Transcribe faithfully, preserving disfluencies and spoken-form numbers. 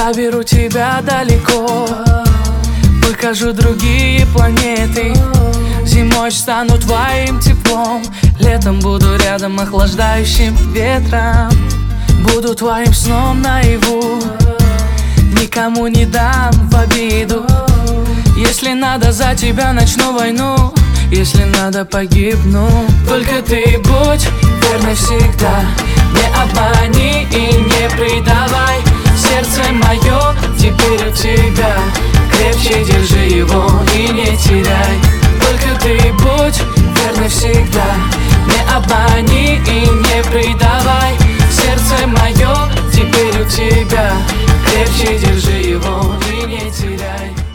Заберу тебя далеко, покажу другие планеты. Зимой стану твоим теплом, летом буду рядом охлаждающим ветром. Буду твоим сном наяву, никому не дам в обиду. Если надо, за тебя начну войну, если надо, погибну. Только ты будь верной всегда, не обмани и не предавай. Сердце мое теперь у тебя, крепче держи его и не теряй. Только ты будь верной всегда, не обмани и не предавай. Сердце мое теперь у тебя, крепче держи его и не теряй.